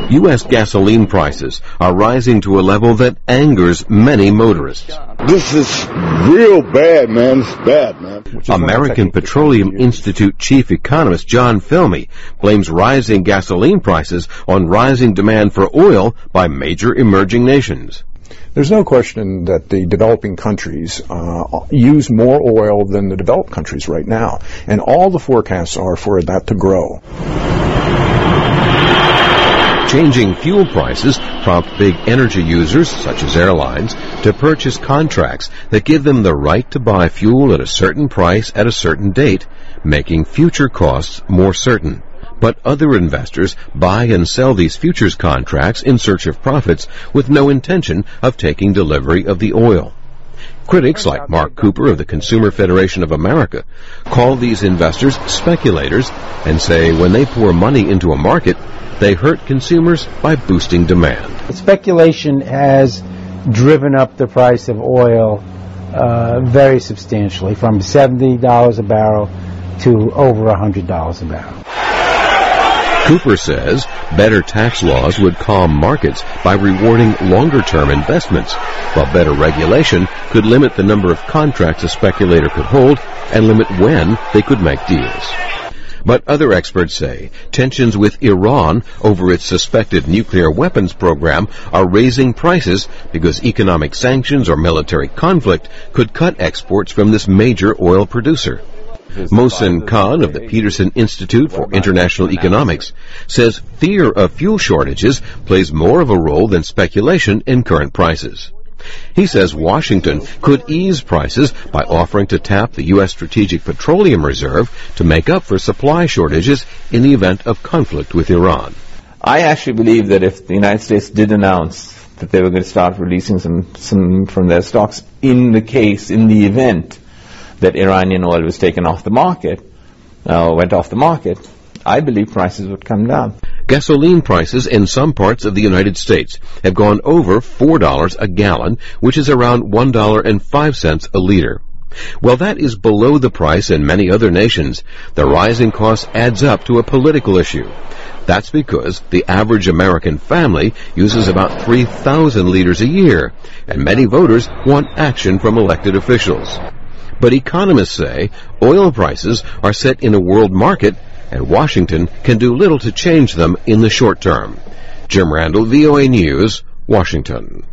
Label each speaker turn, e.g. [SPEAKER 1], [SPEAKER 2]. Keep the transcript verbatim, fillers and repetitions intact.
[SPEAKER 1] U S gasoline prices are rising to a level that angers many motorists.
[SPEAKER 2] This is real bad, man. It's bad, man.
[SPEAKER 1] American Petroleum Institute chief economist John Felmy blames rising gasoline prices on rising demand for oil by major emerging nations.
[SPEAKER 3] There's no question that the developing countries uh, use more oil than the developed countries right now, and all the forecasts are for that to grow.
[SPEAKER 1] Changing fuel prices prompt big energy users, such as airlines, to purchase contracts that give them the right to buy fuel at a certain price at a certain date, making future costs more certain. But other investors buy and sell these futures contracts in search of profits with no intention of taking delivery of the oil. Critics like Mark Cooper of the Consumer Federation of America call these investors speculators and say when they pour money into a market, they hurt consumers by boosting demand.
[SPEAKER 4] Speculation has driven up the price of oil uh, very substantially, from seventy dollars a barrel to over one hundred dollars a barrel.
[SPEAKER 1] Cooper says better tax laws would calm markets by rewarding longer-term investments, while better regulation could limit the number of contracts a speculator could hold and limit when they could make deals. But other experts say tensions with Iran over its suspected nuclear weapons program are raising prices because economic sanctions or military conflict could cut exports from this major oil producer. Mohsen Khan of the Peterson Institute for International Economics says fear of fuel shortages plays more of a role than speculation in current prices. He says Washington could ease prices by offering to tap the U S Strategic Petroleum Reserve to make up for supply shortages in the event of conflict with Iran.
[SPEAKER 5] I actually believe that if the United States did announce that they were going to start releasing some, some from their stocks in the case, in the event that Iranian oil was taken off the market, uh, went off the market, I believe prices would come down.
[SPEAKER 1] Gasoline prices in some parts of the United States have gone over four dollars a gallon, which is around one dollar and five cents a liter. While that is below the price in many other nations, the rising cost adds up to a political issue. That's because the average American family uses about three thousand liters a year, and many voters want action from elected officials. But economists say oil prices are set in a world market, and Washington can do little to change them in the short term. Jim Randall, V O A News, Washington.